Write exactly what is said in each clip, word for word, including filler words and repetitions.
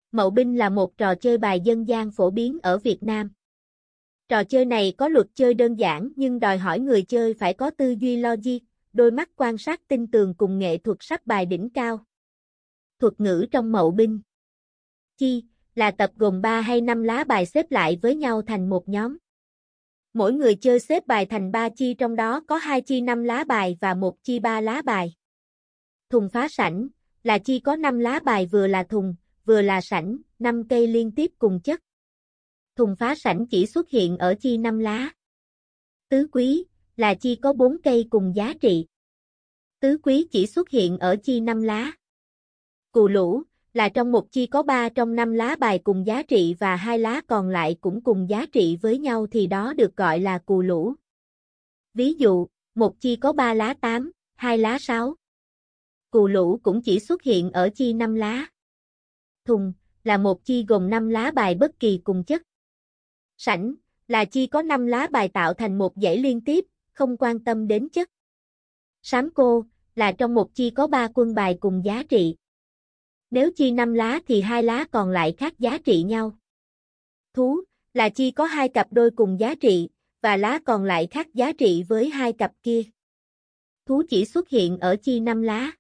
Mậu binh là một trò chơi bài dân gian phổ biến ở Việt Nam. Trò chơi này có luật chơi đơn giản nhưng đòi hỏi người chơi phải có tư duy logic, đôi mắt quan sát tinh tường cùng nghệ thuật sắp bài đỉnh cao. Thuật ngữ trong mậu binh. Chi là tập gồm ba hay năm lá bài xếp lại với nhau thành một nhóm. Mỗi người chơi xếp bài thành ba chi, trong đó có hai chi năm lá bài và một chi ba lá bài. Thùng phá sảnh là chi có năm lá bài, vừa là thùng, vừa là sảnh, năm cây liên tiếp cùng chất. Thùng phá sảnh chỉ xuất hiện ở chi năm lá. Tứ quý là chi có bốn cây cùng giá trị. Tứ quý chỉ xuất hiện ở chi năm lá. Cù lũ là trong một chi có ba trong năm lá bài cùng giá trị và hai lá còn lại cũng cùng giá trị với nhau thì đó được gọi là cù lũ. Ví dụ, một chi có ba lá tám, hai lá sáu. Cù lũ cũng chỉ xuất hiện ở chi năm lá. Thùng là một chi gồm năm lá bài bất kỳ cùng chất. Sảnh là chi có năm lá bài tạo thành một dãy liên tiếp, không quan tâm đến chất. Sám cô là trong một chi có ba quân bài cùng giá trị. Nếu chi năm lá thì hai lá còn lại khác giá trị nhau. Thú là chi có hai cặp đôi cùng giá trị, và lá còn lại khác giá trị với hai cặp kia. Thú chỉ xuất hiện ở chi năm lá.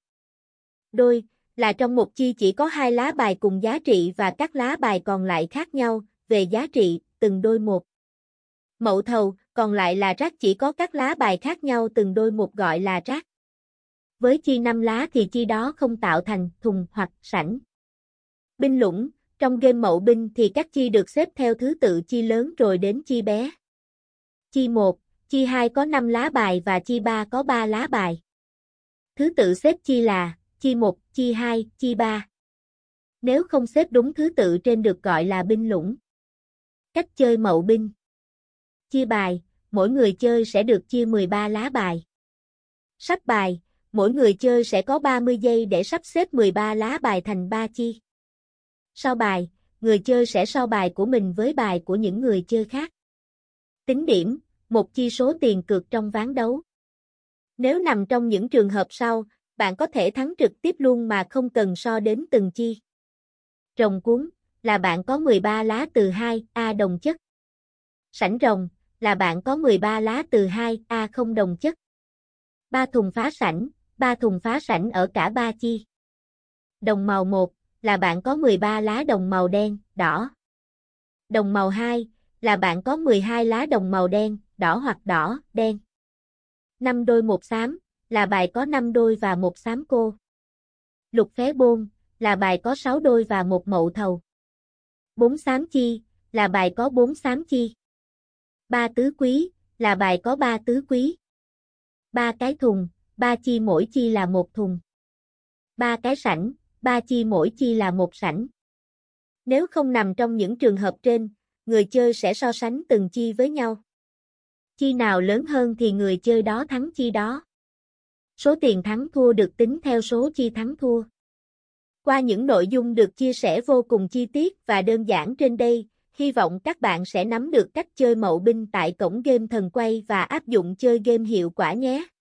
Đôi là trong một chi chỉ có hai lá bài cùng giá trị và các lá bài còn lại khác nhau về giá trị, từng đôi một. Mậu thầu còn lại là rác, chỉ có các lá bài khác nhau từng đôi một gọi là rác. Với chi năm lá thì chi đó không tạo thành thùng hoặc sảnh. Binh lũng, trong game mậu binh thì các chi được xếp theo thứ tự chi lớn rồi đến chi bé. Chi một, chi hai có năm lá bài và chi ba có ba lá bài. Thứ tự xếp chi là chi một, chi hai, chi ba. Nếu không xếp đúng thứ tự trên được gọi là binh lũng. Cách chơi mậu binh. Chia bài, mỗi người chơi sẽ được chia mười ba lá bài. Sắp bài, mỗi người chơi sẽ có ba mươi giây để sắp xếp mười ba lá bài thành ba chi. Sao bài, người chơi sẽ so bài của mình với bài của những người chơi khác. Tính điểm, một chi số tiền cược trong ván đấu. Nếu nằm trong những trường hợp sau, bạn có thể thắng trực tiếp luôn mà không cần so đến từng chi. Rồng cuốn là bạn có mười ba lá từ hai A đồng chất. Sảnh rồng là bạn có mười ba lá từ hai A không đồng chất. Ba thùng phá sảnh, ba thùng phá sảnh ở cả ba chi. Đồng màu một là bạn có mười ba lá đồng màu đen, đỏ. Đồng màu hai là bạn có mười hai lá đồng màu đen, đỏ hoặc đỏ, đen. Năm đôi một xám là bài có năm đôi và một xám cô. Lục phé bôn là bài có sáu đôi và một mậu thầu. Bốn xám chi là bài có bốn xám chi. Ba tứ quý là bài có ba tứ quý. Ba cái thùng, ba chi mỗi chi là một thùng. Ba cái sảnh, ba chi mỗi chi là một sảnh. Nếu không nằm trong những trường hợp trên, người chơi sẽ so sánh từng chi với nhau. Chi nào lớn hơn thì người chơi đó thắng chi đó. Số tiền thắng thua được tính theo số chi thắng thua. Qua những nội dung được chia sẻ vô cùng chi tiết và đơn giản trên đây, hy vọng các bạn sẽ nắm được cách chơi mậu binh tại cổng game Thần Quay và áp dụng chơi game hiệu quả nhé.